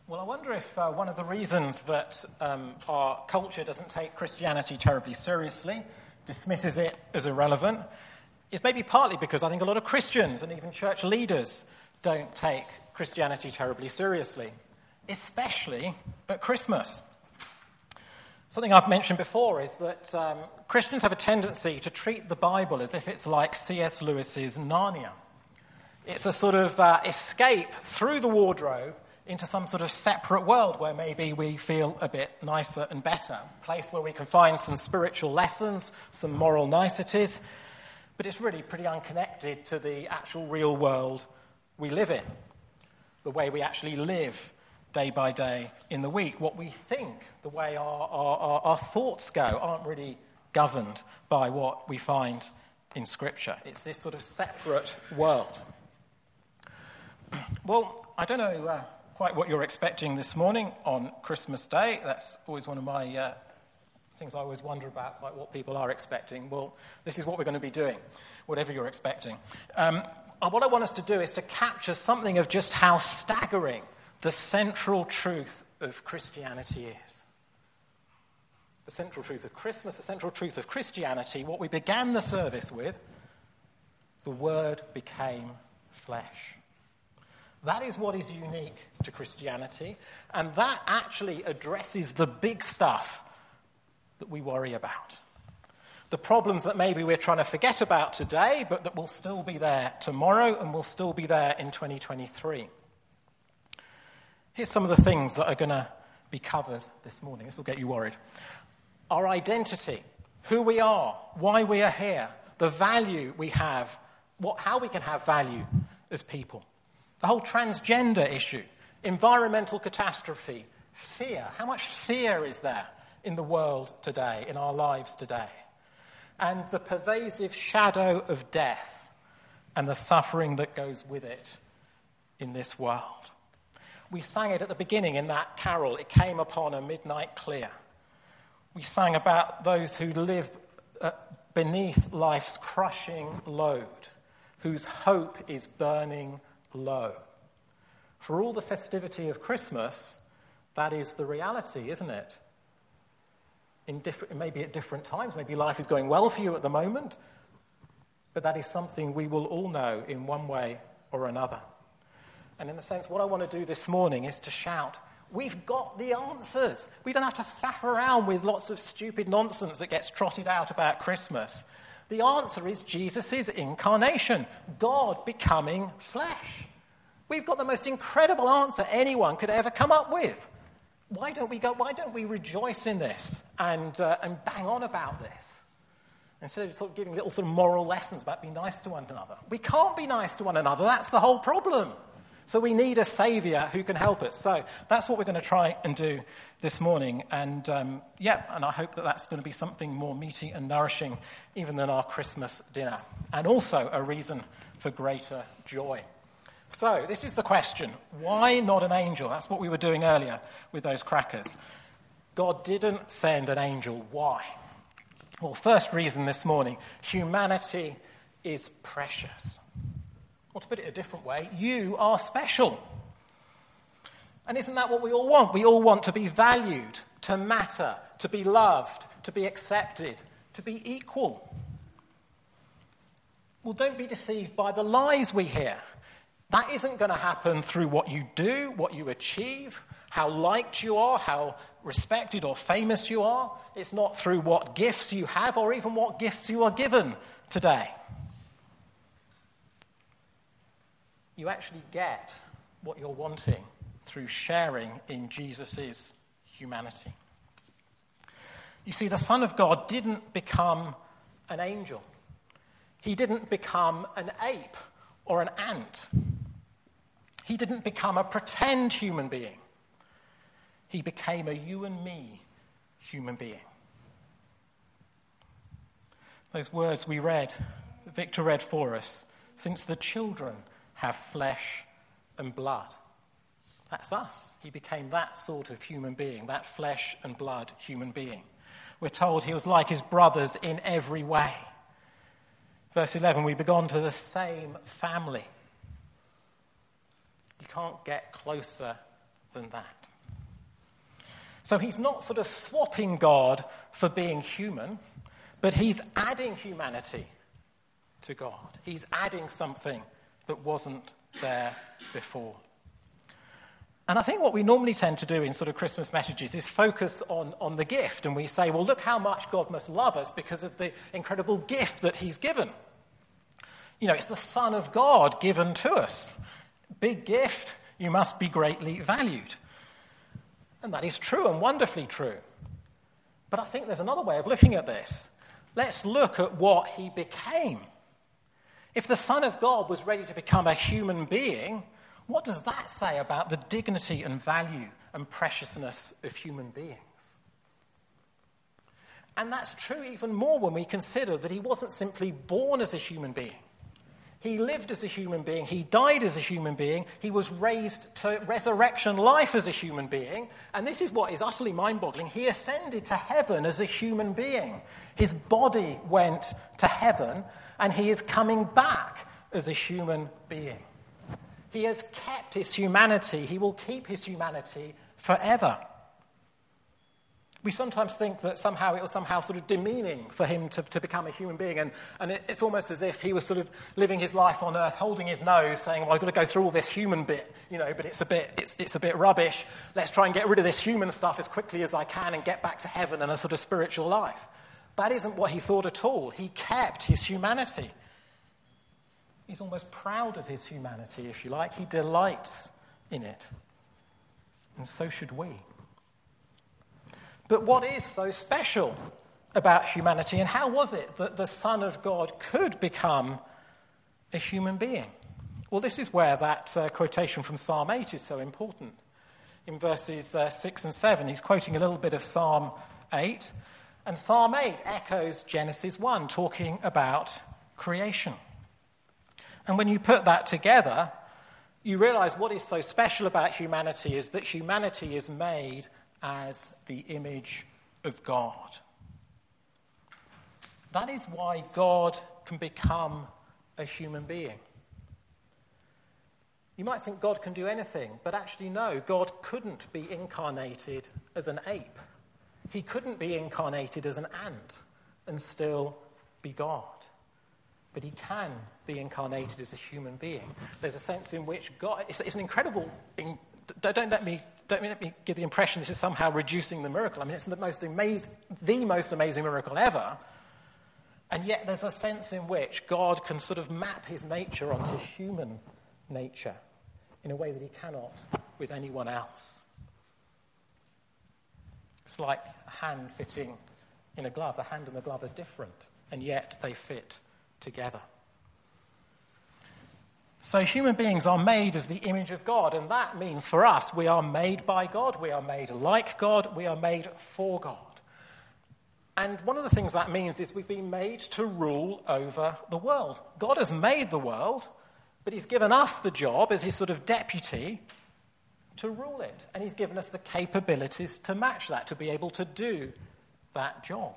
Well, I wonder if one of the reasons that our culture doesn't take Christianity terribly seriously, dismisses it as irrelevant, is maybe partly because I think a lot of Christians and even church leaders don't take Christianity terribly seriously, especially at Christmas. Something I've mentioned before is that Christians have a tendency to treat the Bible as if it's like C.S. Lewis's Narnia. It's a sort of escape through the wardrobe into some sort of separate world where maybe we feel a bit nicer and better, a place where we can find some spiritual lessons, some moral niceties, but it's really pretty unconnected to the actual real world we live in, the way we actually live day by day in the week. What we think, the way our thoughts go, aren't really governed by what we find in Scripture. It's this sort of separate world. Well, I don't know quite what you're expecting this morning on Christmas Day. That's always one of my things I always wonder about, like what people are expecting. Well, this is what we're going to be doing, whatever you're expecting. What I want us to do is to capture something of just how staggering the central truth of Christianity is. The central truth of Christmas, the central truth of Christianity, what we began the service with, the Word became flesh. That is what is unique to Christianity, and that actually addresses the big stuff that we worry about. The problems that maybe we're trying to forget about today, but that will still be there tomorrow and will still be there in 2023. Here's some of the things that are going to be covered this morning. This will get you worried. Our identity, who we are, why we are here, the value we have, how we can have value as people. The whole transgender issue, environmental catastrophe, fear. How much fear is there in the world today, in our lives today? And the pervasive shadow of death and the suffering that goes with it in this world. We sang it at the beginning in that carol, It Came Upon a Midnight Clear. We sang about those who live beneath life's crushing load, whose hope is burning low. For all the festivity of Christmas, that is the reality, isn't it? Maybe at different times, maybe life is going well for you at the moment, but that is something we will all know in one way or another. And in a sense, what I want to do this morning is to shout, we've got the answers. We don't have to faff around with lots of stupid nonsense that gets trotted out about Christmas. The answer is Jesus' incarnation, God becoming flesh. We've got the most incredible answer anyone could ever come up with. Why don't we rejoice in this and bang on about this? Instead of sort of giving little sort of moral lessons about being nice to one another. We can't be nice to one another. That's the whole problem. So we need a saviour who can help us. So that's what we're going to try and do this morning. And and I hope that that's going to be something more meaty and nourishing even than our Christmas dinner. And also a reason for greater joy. So this is the question. Why not an angel? That's what we were doing earlier with those crackers. God didn't send an angel. Why? Well, first reason this morning, humanity is precious. Or to put it a different way, you are special. And isn't that what we all want? We all want to be valued, to matter, to be loved, to be accepted, to be equal. Well, don't be deceived by the lies we hear. That isn't going to happen through what you do, what you achieve, how liked you are, how respected or famous you are. It's not through what gifts you have or even what gifts you are given today. You actually get what you're wanting through sharing in Jesus' humanity. You see, the Son of God didn't become an angel. He didn't become an ape or an ant. He didn't become a pretend human being. He became a you and me human being. Those words we read, Victor read for us, since the children have flesh and blood. That's us. He became that sort of human being, that flesh and blood human being. We're told he was like his brothers in every way. Verse 11, we belong to the same family. You can't get closer than that. So he's not sort of swapping God for being human, but he's adding humanity to God. He's adding something that wasn't there before. And I think what we normally tend to do in sort of Christmas messages is focus on the gift. And we say, well, look how much God must love us because of the incredible gift that he's given. You know, it's the Son of God given to us. Big gift, you must be greatly valued. And that is true and wonderfully true. But I think there's another way of looking at this. Let's look at what he became. If the Son of God was ready to become a human being, what does that say about the dignity and value and preciousness of human beings? And that's true even more when we consider that he wasn't simply born as a human being. He lived as a human being. He died as a human being. He was raised to resurrection life as a human being. And this is what is utterly mind-boggling. He ascended to heaven as a human being. His body went to heaven, and he is coming back as a human being. He has kept his humanity. He will keep his humanity forever. We sometimes think that somehow it was somehow sort of demeaning for him to become a human being. And it's almost as if he was sort of living his life on earth, holding his nose, saying, well, I've got to go through all this human bit, but it's a bit rubbish. Let's try and get rid of this human stuff as quickly as I can and get back to heaven and a sort of spiritual life. That isn't what he thought at all. He kept his humanity. He's almost proud of his humanity, if you like. He delights in it. And so should we. But what is so special about humanity, and how was it that the Son of God could become a human being? Well, this is where that quotation from Psalm 8 is so important. In verses 6 and 7, he's quoting a little bit of Psalm 8. And Psalm 8 echoes Genesis 1, talking about creation. And when you put that together, you realize what is so special about humanity is that humanity is made as the image of God. That is why God can become a human being. You might think God can do anything, but actually no, God couldn't be incarnated as an ape. He couldn't be incarnated as an ant and still be God. But he can be incarnated as a human being. There's a sense in which God, it's an incredible. Don't let me give the impression this is somehow reducing the miracle. I mean, it's the most amazing miracle ever. And yet there's a sense in which God can sort of map his nature onto human nature in a way that he cannot with anyone else. It's like a hand fitting in a glove. The hand and the glove are different, and yet they fit together. So human beings are made as the image of God, and that means for us we are made by God, we are made like God, we are made for God. And one of the things that means is we've been made to rule over the world. God has made the world, but he's given us the job as his sort of deputy to rule it. And he's given us the capabilities to match that, to be able to do that job.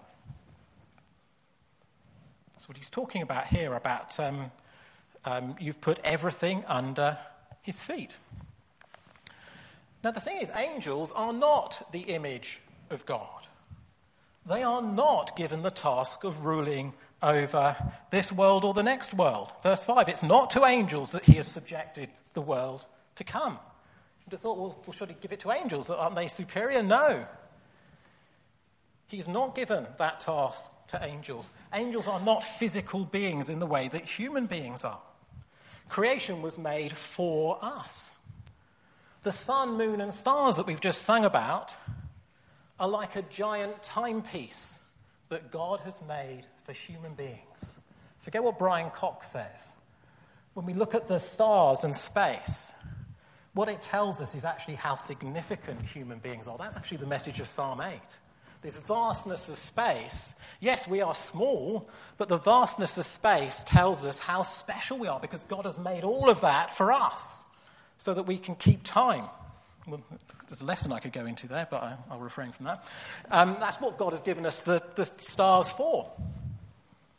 That's what he's talking about here, about you've put everything under his feet. Now the thing is, angels are not the image of God. They are not given the task of ruling over this world or the next world. Verse 5, it's not to angels that he has subjected the world to come. You'd have thought, well, should he give it to angels? Aren't they superior? No. He's not given that task to angels. Angels are not physical beings in the way that human beings are. Creation was made for us. The sun, moon, and stars that we've just sung about are like a giant timepiece that God has made for human beings. Forget what Brian Cox says. When we look at the stars and space, what it tells us is actually how significant human beings are. That's actually the message of Psalm 8. This vastness of space, yes, we are small, but the vastness of space tells us how special we are because God has made all of that for us so that we can keep time. Well, there's a lesson I could go into there, but I'll refrain from that. That's what God has given us the stars for.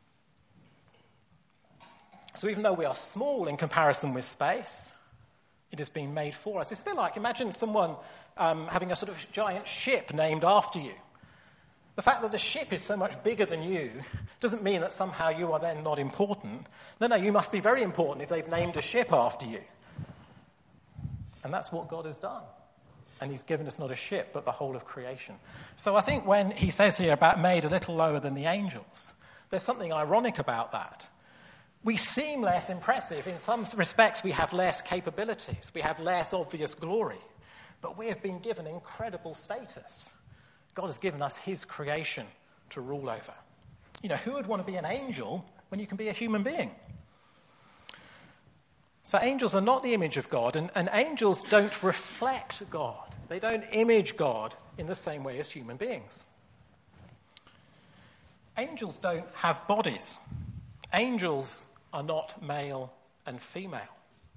So even though we are small in comparison with space, It has been made for us. It's a bit like, imagine someone having a sort of giant ship named after you. The fact that the ship is so much bigger than you doesn't mean that somehow you are then not important. No, you must be very important if they've named a ship after you. And that's what God has done. And he's given us not a ship, but the whole of creation. So I think when he says here about made a little lower than the angels, there's something ironic about that. We seem less impressive. In some respects, we have less capabilities. We have less obvious glory. But we have been given incredible status. God has given us his creation to rule over. You know, who would want to be an angel when you can be a human being? So angels are not the image of God, and angels don't reflect God. They don't image God in the same way as human beings. Angels don't have bodies. Angels are not male and female.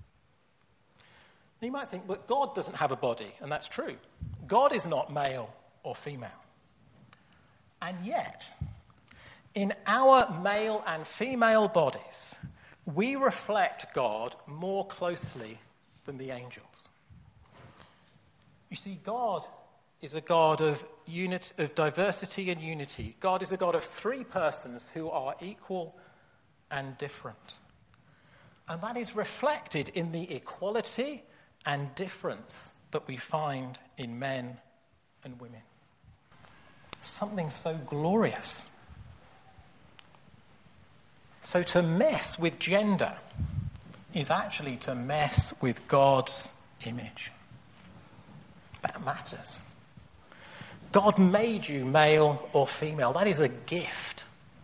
You might think, but God doesn't have a body, and that's true. God is not male or female. And yet, in our male and female bodies, we reflect God more closely than the angels. You see, God is a God of diversity and unity. God is a God of three persons who are equal and different. And that is reflected in the equality and difference that we find in men and women. Something so glorious. So to mess with gender is actually to mess with God's image. That matters. God made you male or female. That is a gift.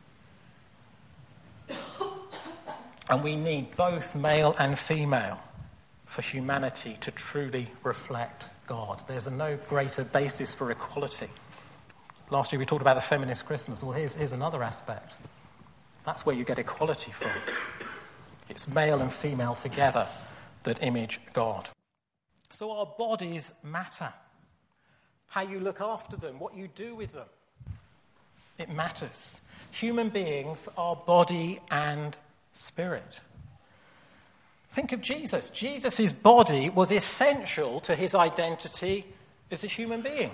And we need both male and female for humanity to truly reflect God. There's no greater basis for equality. Last year we talked about the feminist Christmas. Well, here's another aspect. That's where you get equality from. It's male and female together that image God. So our bodies matter. How you look after them, what you do with them, it matters. Human beings are body and spirit. Think of Jesus. Jesus' body was essential to his identity as a human being.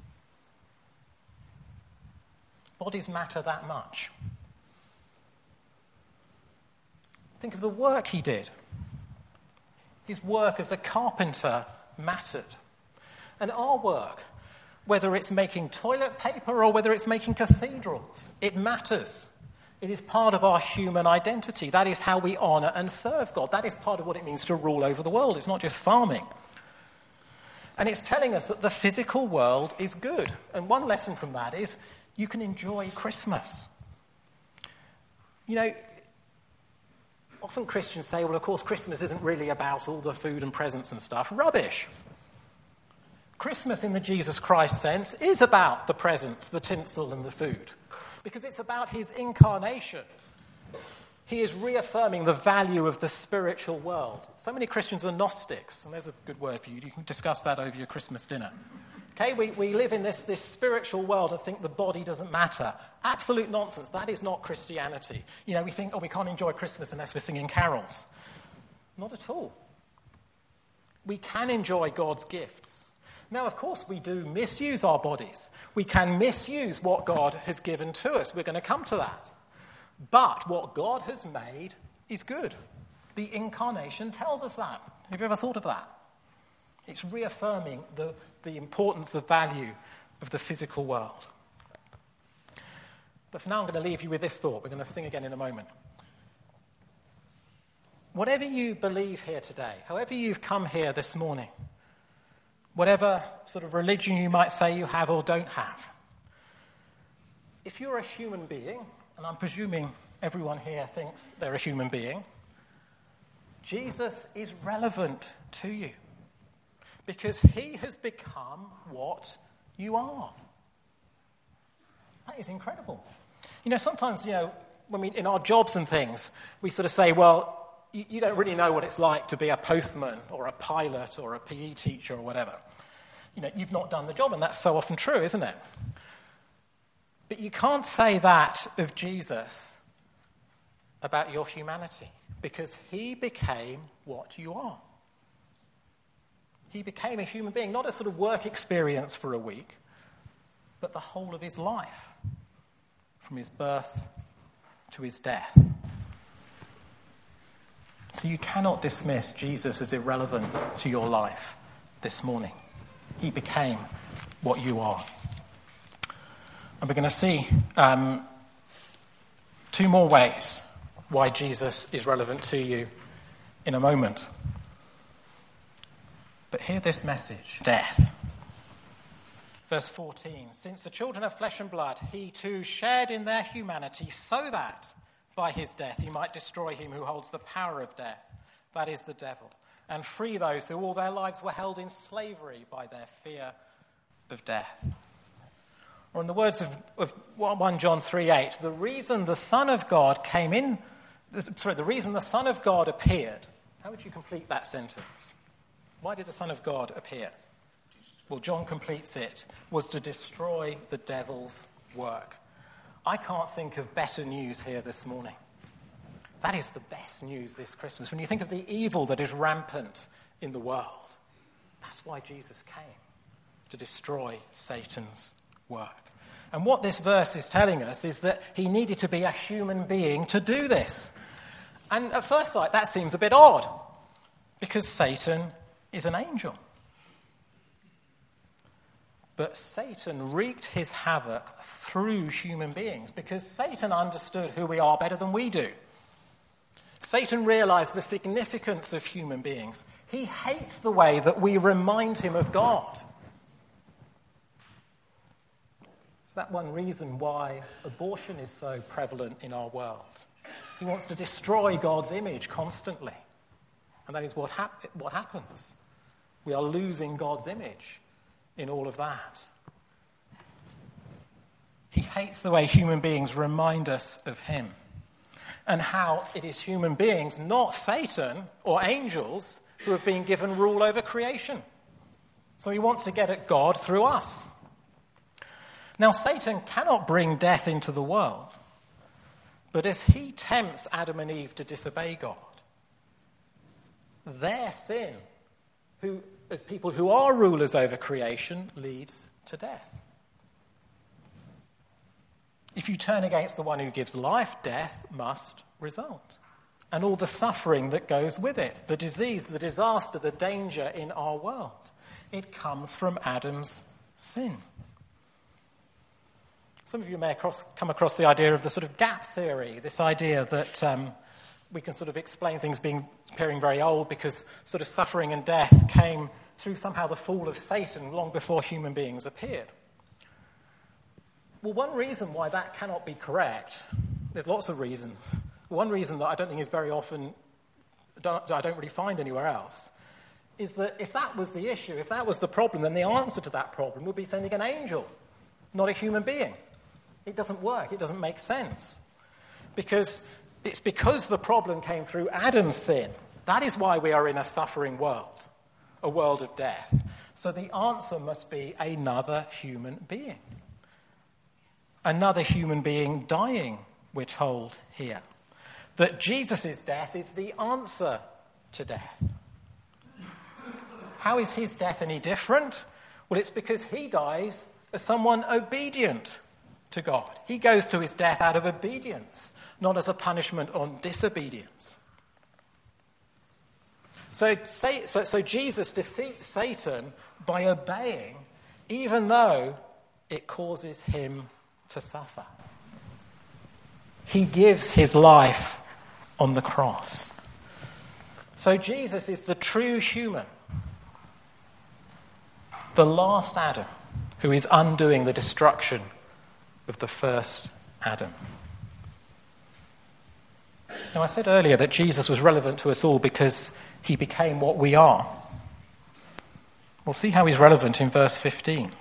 Bodies matter that much. Think of the work he did. His work as a carpenter mattered. And our work, whether it's making toilet paper or whether it's making cathedrals, it matters. It is part of our human identity. That is how we honour and serve God. That is part of what it means to rule over the world. It's not just farming. And it's telling us that the physical world is good. And one lesson from that is you can enjoy Christmas. You know, often Christians say, well, of course, Christmas isn't really about all the food and presents and stuff. Rubbish. Christmas in the Jesus Christ sense is about the presents, the tinsel and the food, because it's about his incarnation. He is reaffirming the value of the spiritual world. So many Christians are Gnostics, and there's a good word for you. You can discuss that over your Christmas dinner. Okay, we live in this spiritual world and think the body doesn't matter. Absolute nonsense. That is not Christianity. You know, we think, oh, we can't enjoy Christmas unless we're singing carols. Not at all. We can enjoy God's gifts. Now, of course, we do misuse our bodies. We can misuse what God has given to us. We're going to come to that. But what God has made is good. The incarnation tells us that. Have you ever thought of that? It's reaffirming the importance, the value of the physical world. But for now, I'm going to leave you with this thought. We're going to sing again in a moment. Whatever you believe here today, however you've come here this morning, whatever sort of religion you might say you have or don't have, if you're a human being, and I'm presuming everyone here thinks they're a human being, Jesus is relevant to you. Because he has become what you are. That is incredible. You know, sometimes, when in our jobs and things, we sort of say, well, you don't really know what it's like to be a postman or a pilot or a PE teacher or whatever. You know, you've not done the job, and that's so often true, isn't it? But you can't say that of Jesus about your humanity, because he became what you are. He became a human being, not a sort of work experience for a week, but the whole of his life, from his birth to his death. So you cannot dismiss Jesus as irrelevant to your life this morning. He became what you are. And we're going to see two more ways why Jesus is relevant to you in a moment. But hear this message: death. Verse 14, since the children of flesh and blood, he too shared in their humanity, so that by his death he might destroy him who holds the power of death, that is the devil, and free those who all their lives were held in slavery by their fear of death. Or in the words of 1 John 3:8, the reason the Son of God the reason the Son of God appeared, how would you complete that sentence? Why did the Son of God appear? Well, John completes it, was to destroy the devil's work. I can't think of better news here this morning. That is the best news this Christmas. When you think of the evil that is rampant in the world, that's why Jesus came, to destroy Satan's work. And what this verse is telling us is that he needed to be a human being to do this. And at first sight, that seems a bit odd, because Satan is an angel. But Satan wreaked his havoc through human beings, because Satan understood who we are better than we do. Satan realized the significance of human beings. He hates the way that we remind him of God. Is that one reason why abortion is so prevalent in our world? He wants to destroy God's image constantly. And that is what happens. We are losing God's image in all of that. He hates the way human beings remind us of him, and how it is human beings, not Satan or angels, who have been given rule over creation. So he wants to get at God through us. Now, Satan cannot bring death into the world, but as he tempts Adam and Eve to disobey God, their sin, as people who are rulers over creation, leads to death. If you turn against the one who gives life, death must result. And all the suffering that goes with it, the disease, the disaster, the danger in our world, it comes from Adam's sin. Some of you may come across the idea of the sort of gap theory, this idea that we can sort of explain things appearing very old because sort of suffering and death came through somehow the fall of Satan long before human beings appeared. Well, one reason why that cannot be correct, there's lots of reasons. One reason that I don't think is very often, I don't really find anywhere else, is that if that was the issue, if that was the problem, then the answer to that problem would be sending an angel, not a human being. It doesn't work. It doesn't make sense. Because the problem came through Adam's sin. That is why we are in a suffering world, a world of death. So the answer must be another human being. Another human being dying, we're told here. That Jesus' death is the answer to death. How is his death any different? Well, it's because he dies as someone obedient to God. He goes to his death out of obedience, not as a punishment on disobedience. So Jesus defeats Satan by obeying, even though it causes him to suffer. He gives his life on the cross. So Jesus is the true human, the last Adam, who is undoing the destruction of the first Adam. Now, I said earlier that Jesus was relevant to us all because he became what we are. We'll see how he's relevant in verse 15.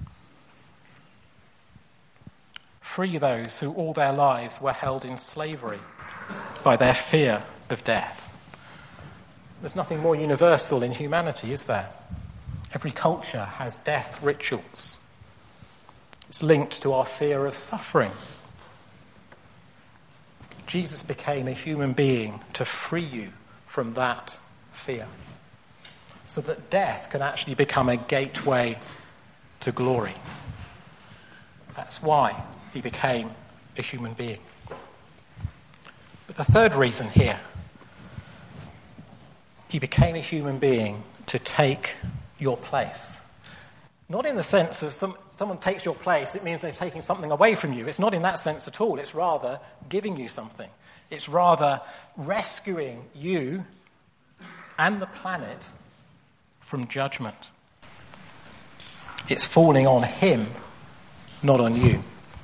Free those who all their lives were held in slavery by their fear of death. There's nothing more universal in humanity, is there? Every culture has death rituals. It's linked to our fear of suffering. Jesus became a human being to free you from that fear. so that death can actually become a gateway to glory. That's why he became a human being. But the third reason here, he became a human being to take your place. Not in the sense of someone takes your place, it means they're taking something away from you. It's not in that sense at all. It's rather giving you something. It's rather rescuing you and the planet from judgment. It's falling on him, not on you.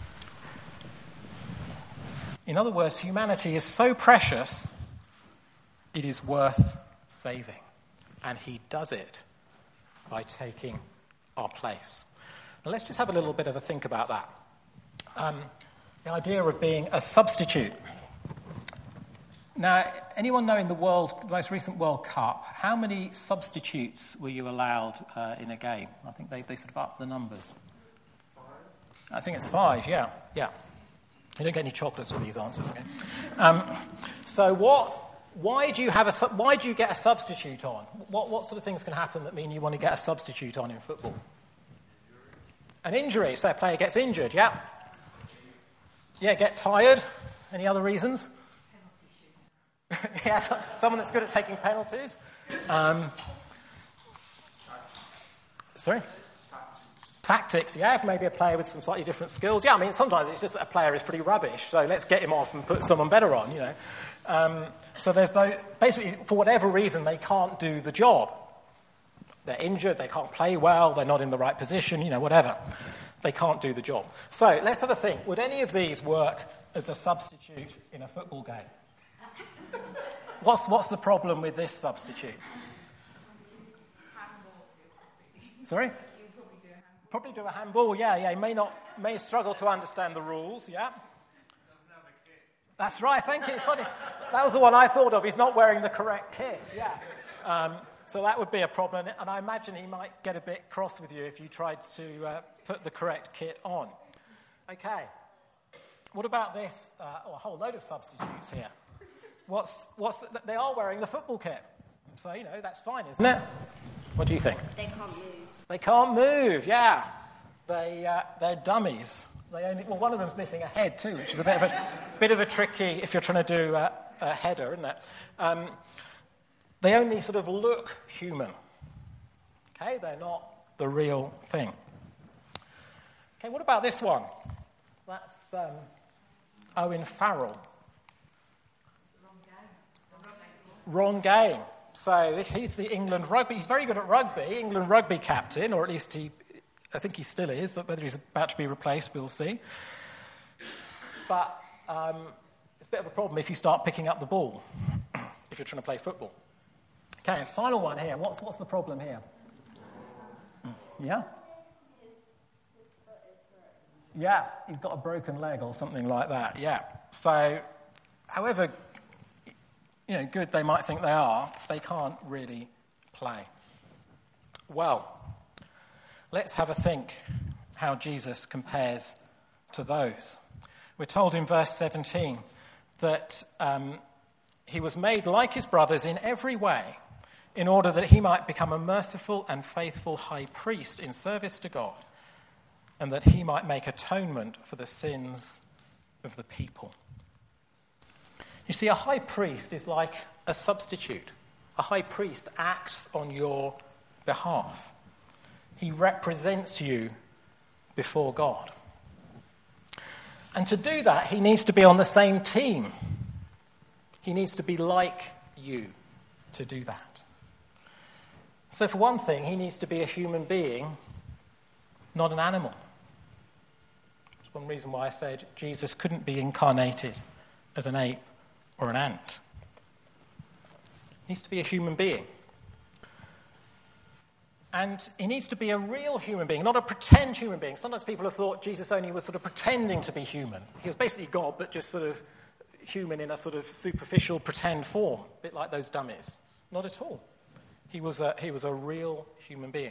In other words, humanity is so precious, it is worth saving. And he does it by taking our place. Now let's just have a little bit of a think about that. The idea of being a substitute. Now, anyone know in the most recent World Cup, how many substitutes were you allowed in a game? I think they sort of upped the numbers. 5? I think it's 5, yeah. You don't get any chocolates for these answers, okay? Why do you get a substitute on? What sort of things can happen that mean you want to get a substitute on in football? An injury. So a player gets injured, yeah. Yeah, get tired. Any other reasons? Yeah, someone that's good at taking penalties. Sorry? Tactics, yeah, maybe a player with some slightly different skills. Yeah, I mean, sometimes it's just that a player is pretty rubbish, so let's get him off and put someone better on, you know. So there's basically, for whatever reason, they can't do the job. They're injured, they can't play well, they're not in the right position, you know, whatever. They can't do the job. So let's have a think. Would any of these work as a substitute in a football game? What's the problem with this substitute? Sorry? Probably do a handball, yeah. You may struggle to understand the rules, yeah. That's right, thank you. It's funny. That was the one I thought of. He's not wearing the correct kit, yeah. So that would be a problem, and I imagine he might get a bit cross with you if you tried to put the correct kit on. Okay. What about this? A whole load of substitutes here. They are wearing the football kit, so you know that's fine, isn't it? What do you think? They can't move. They can't move, yeah. They're dummies. One of them's missing a head too, which is a bit of a tricky if you're trying to do a header, isn't it? They only sort of look human. Okay, they're not the real thing. Okay, what about this one? That's Owen Farrell. Wrong game. So he's the England rugby. He's very good at rugby, England rugby captain, or at least I think he still is. Whether he's about to be replaced, we'll see. But it's a bit of a problem if you start picking up the ball, if you're trying to play football. Okay, final one here. What's the problem here? Yeah? Yeah, he's got a broken leg or something like that, yeah. So, however good they might think they are, they can't really play. Well, let's have a think how Jesus compares to those. We're told in verse 17 that he was made like his brothers in every way in order that he might become a merciful and faithful high priest in service to God, and that he might make atonement for the sins of the people. You see, a high priest is like a substitute. A high priest acts on your behalf. He represents you before God. And to do that, he needs to be on the same team. He needs to be like you to do that. So for one thing, he needs to be a human being, not an animal. That's one reason why I said Jesus couldn't be incarnated as an ape or an ant. He needs to be a human being. And he needs to be a real human being, not a pretend human being. Sometimes people have thought Jesus only was sort of pretending to be human. He was basically God, but just sort of human in a sort of superficial pretend form, a bit like those dummies. Not at all. He was a real human being.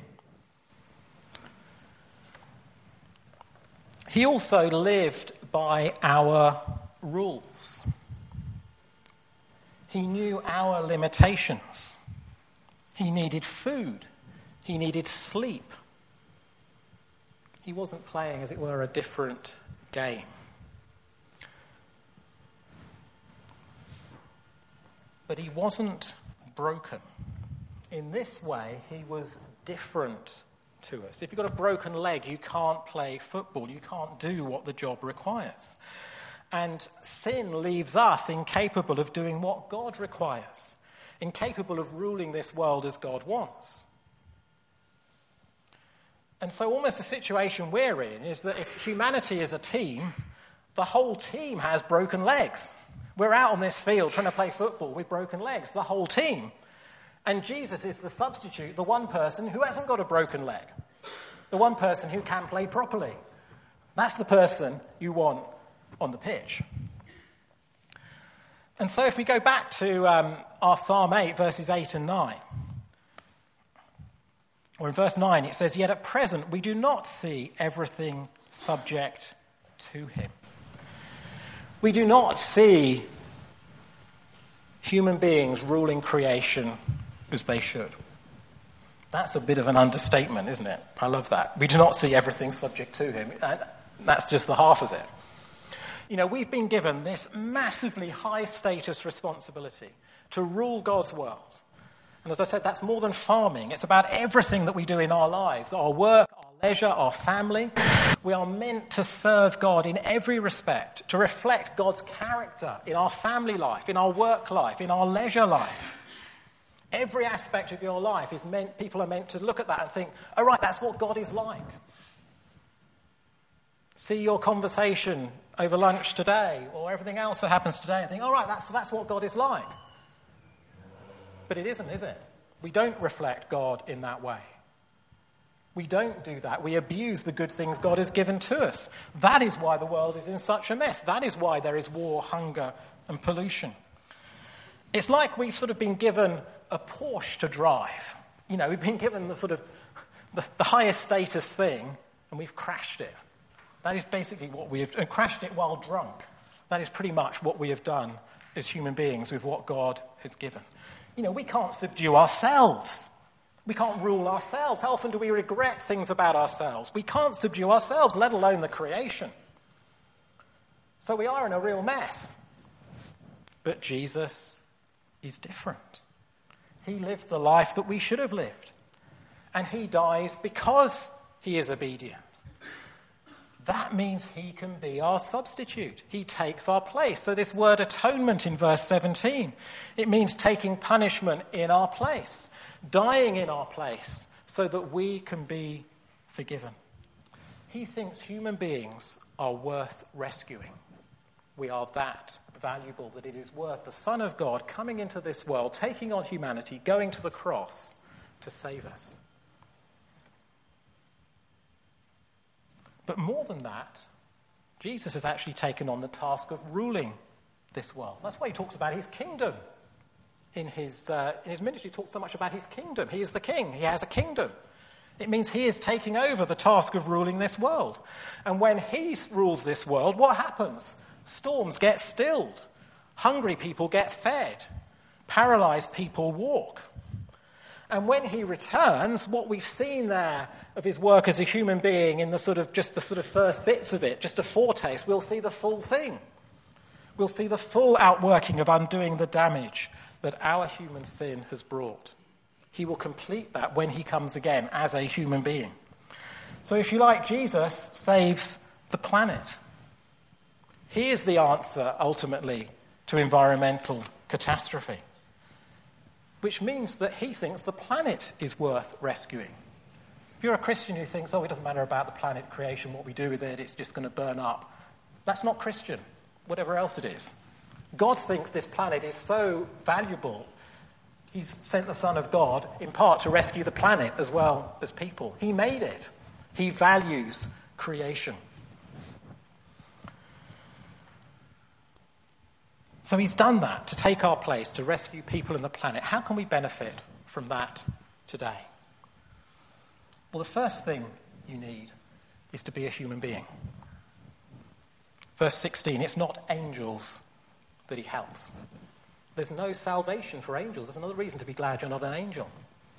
He also lived by our rules. He knew our limitations. He needed food. He needed sleep. He wasn't playing, as it were, a different game. But he wasn't broken. In this way, he was different to us. If you've got a broken leg, you can't play football. You can't do what the job requires. And sin leaves us incapable of doing what God requires, incapable of ruling this world as God wants. And so almost the situation we're in is that if humanity is a team, the whole team has broken legs. We're out on this field trying to play football with broken legs, the whole team. And Jesus is the substitute, the one person who hasn't got a broken leg, the one person who can play properly. That's the person you want on the pitch. And so if we go back to our Psalm 8, verses 8 and 9, or in verse 9 it says, "Yet at present we do not see everything subject to him." We do not see human beings ruling creation as they should. That's a bit of an understatement, isn't it? I love that. We do not see everything subject to him. That's just the half of it. You know, we've been given this massively high-status responsibility to rule God's world. And as I said, that's more than farming. It's about everything that we do in our lives, our work, our leisure, our family. We are meant to serve God in every respect, to reflect God's character in our family life, in our work life, in our leisure life. Every aspect of your life is meant, people are meant to look at that and think, oh, right, that's what God is like. See your conversation over lunch today or everything else that happens today and think, all right, that's what God is like. But it isn't, is it? We don't reflect God in that way. We don't do that. We abuse the good things God has given to us. That is why the world is in such a mess. That is why there is war, hunger, and pollution. It's like we've sort of been given a Porsche to drive. You know, we've been given the sort of the highest status thing, and we've crashed it. That is basically what we have, and crashed it while drunk. That is pretty much what we have done as human beings with what God has given. You know, we can't subdue ourselves. We can't rule ourselves. How often do we regret things about ourselves? We can't subdue ourselves, let alone the creation. So we are in a real mess. But Jesus is different. He lived the life that we should have lived. And he dies because he is obedient. That means he can be our substitute. He takes our place. So this word atonement in verse 17, it means taking punishment in our place, dying in our place so that we can be forgiven. He thinks human beings are worth rescuing. We are that valuable that it is worth the Son of God coming into this world, taking on humanity, going to the cross to save us. But more than that, Jesus has actually taken on the task of ruling this world. That's why he talks about his kingdom. In his ministry, he talks so much about his kingdom. He is the king. He has a kingdom. It means he is taking over the task of ruling this world. And when he rules this world, what happens? Storms get stilled. Hungry people get fed. Paralyzed people walk. And when he returns, what we've seen there of his work as a human being in the sort of first bits of it, just a foretaste, we'll see the full thing. We'll see the full outworking of undoing the damage that our human sin has brought. He will complete that when he comes again as a human being. So if you like, Jesus saves the planet. He is the answer, ultimately, to environmental catastrophe. Which means that he thinks the planet is worth rescuing. If you're a Christian who thinks, it doesn't matter about the planet creation, what we do with it, it's just going to burn up. That's not Christian, whatever else it is. God thinks this planet is so valuable, he's sent the Son of God, in part, to rescue the planet as well as people. He made it. He values creation. So he's done that to take our place, to rescue people and the planet. How can we benefit from that today? Well, the first thing you need is to be a human being. Verse 16, it's not angels that he helps. There's no salvation for angels. There's another reason to be glad you're not an angel.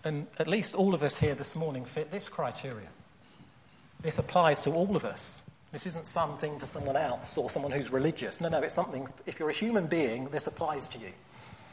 And at least all of us here this morning fit this criteria. This applies to all of us. This isn't something for someone else or someone who's religious. No, it's something, if you're a human being, this applies to you.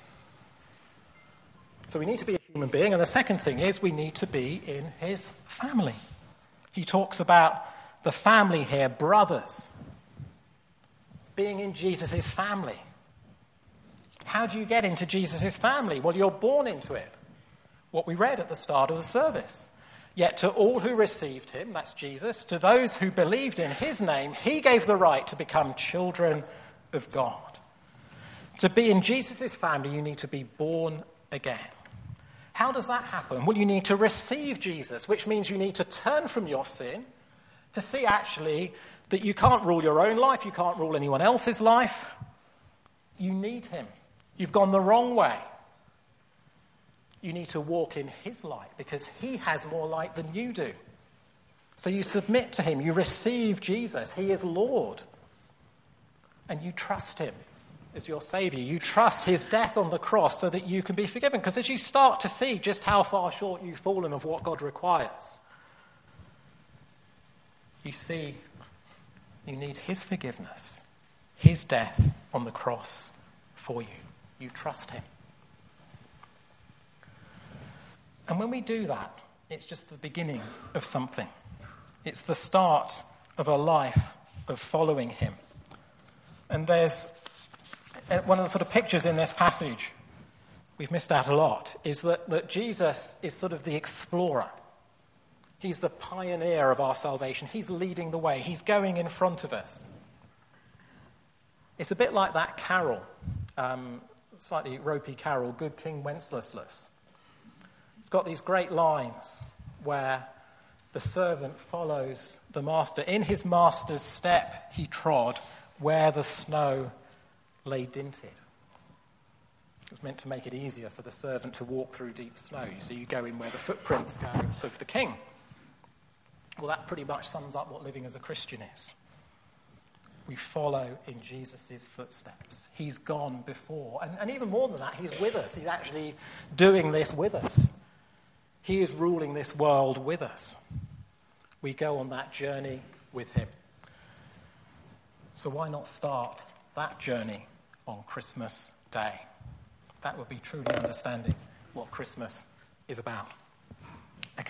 So we need to be a human being. And the second thing is we need to be in his family. He talks about the family here, brothers, being in Jesus' family. How do you get into Jesus' family? Well, you're born into it. What we read at the start of the service. Yet to all who received him, that's Jesus, to those who believed in his name, he gave the right to become children of God. To be in Jesus' family, you need to be born again. How does that happen? Well, you need to receive Jesus, which means you need to turn from your sin to see actually that you can't rule your own life, you can't rule anyone else's life. You need him. You've gone the wrong way. You need to walk in his light because he has more light than you do. So you submit to him. You receive Jesus. He is Lord. And you trust him as your Saviour. You trust his death on the cross so that you can be forgiven. Because as you start to see just how far short you've fallen of what God requires, you see you need his forgiveness, his death on the cross for you. You trust him. And when we do that, it's just the beginning of something. It's the start of a life of following him. And there's one of the sort of pictures in this passage we've missed out a lot, is that Jesus is sort of the explorer. He's the pioneer of our salvation. He's leading the way. He's going in front of us. It's a bit like that carol, slightly ropey carol, Good King Wenceslas. It's got these great lines where the servant follows the master. In his master's step he trod where the snow lay dinted. It was meant to make it easier for the servant to walk through deep snow. So you go in where the footprints go of the king. Well, that pretty much sums up what living as a Christian is. We follow in Jesus' footsteps. He's gone before. And even more than that, he's with us. He's actually doing this with us. He is ruling this world with us. We go on that journey with him. So why not start that journey on Christmas Day? That would be truly understanding what Christmas is about.